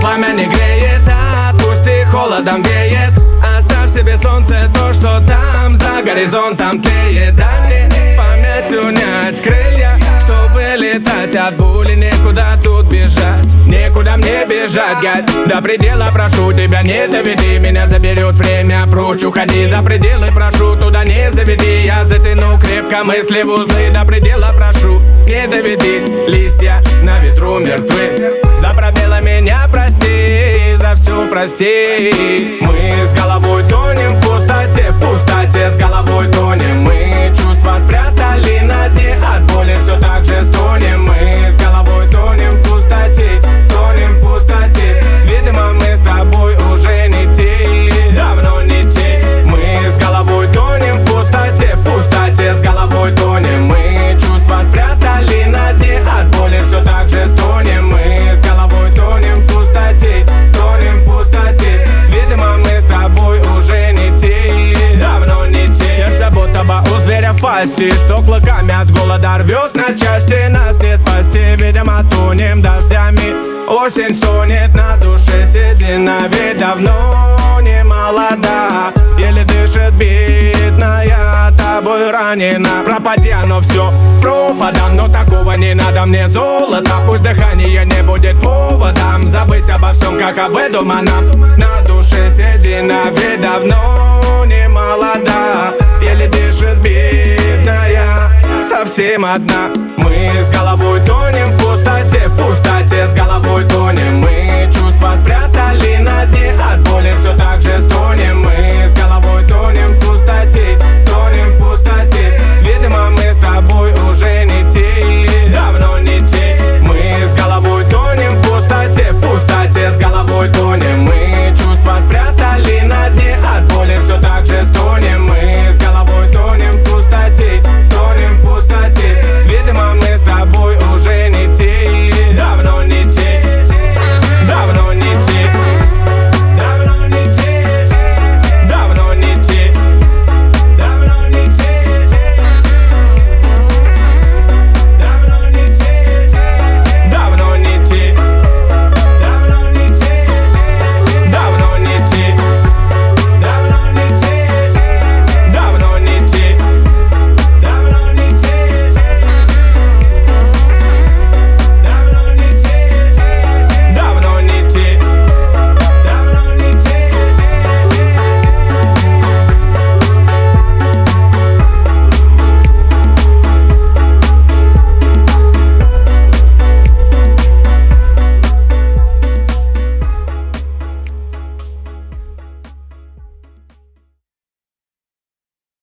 Пламя не греет, отпусти, холодом веет. Оставь себе солнце, то, что там за горизонтом тлеет. Дай мне память унять крылья, чтобы летать от боли. Некуда тут бежать, некуда мне бежать, гад. До предела прошу тебя, не доведи меня, заберет время прочь. Уходи за пределы, прошу, туда не заведи. Я затяну крепко мысли в узлы. До предела прошу, не доведи. Листья на ветру мертвы. За пробелы меня прости, за все прости. Мы с головой тонем в пустоте с головой тонем. Мы чувства спрятали на дне, от боли все так же стонем. Мы с головой тонем в пустоте. Видимо, мы с тобой уже не те, давно не те. Мы с головой тонем в пустоте с головой тонем. Мы чувства спрятали на дне, от боли все так же стонем. Мы с головой тонем в пустоте. Видимо, мы с тобой уже не те, давно не те. Сердце будто бы у зверя в пасти, что клыками от голода рвет на части. Нас не спасти, видимо, тонем дождями. Осень стонет на душе, седина ведь давно не молода. Еле дышит бедная, тобой ранена. Пропади оно все пропадом, но такого не надо мне золото. Пусть дыхание не будет поводом забыть обо всем, как об выдуманном. На душе седина ведь давно не молода. Еле дышит бедная, совсем одна. Мы с головой тонем